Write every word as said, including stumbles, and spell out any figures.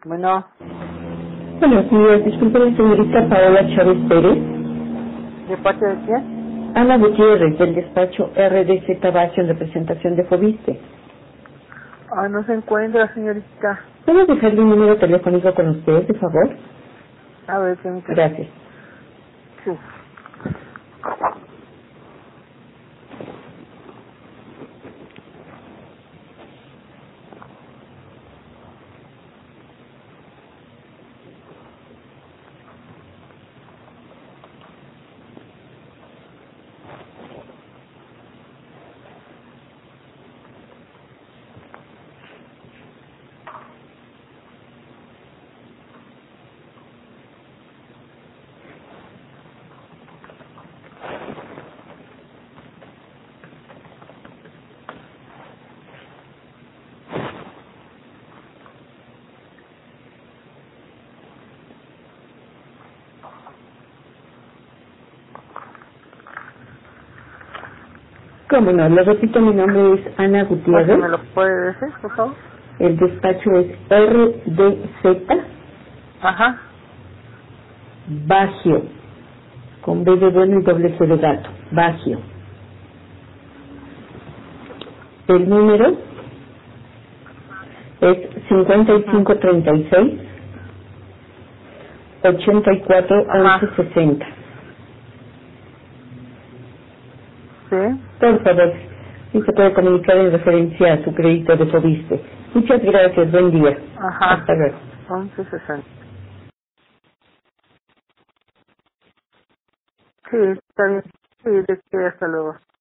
Bueno, Buenos días, disculpe la señorita Paola Chávez Pérez. ¿de parte de quién? Ana Gutiérrez, del despacho R D Z Bacio en representación de Fobiste. Ah, no se encuentra, señorita. ¿Puedo dejarle un número telefónico con usted, de favor? A ver, señorita. Gracias. Sí. ¿Cómo no? Le repito, mi nombre es Ana ¿Por qué Gutiérrez. me lo puede decir, por favor? El despacho es R D Z Ajá. Bacio, con B de bueno y doble C de gato. Bacio. El número es cincuenta y cinco treinta y seis, ochenta y cuatro once Ajá. sesenta. Sí. Por favor, si se puede comunicar en referencia a su crédito de Fobiste. Muchas gracias, buen día. Ajá. Hasta luego. once sesenta. Sí, está bien. Sí, de que hasta luego.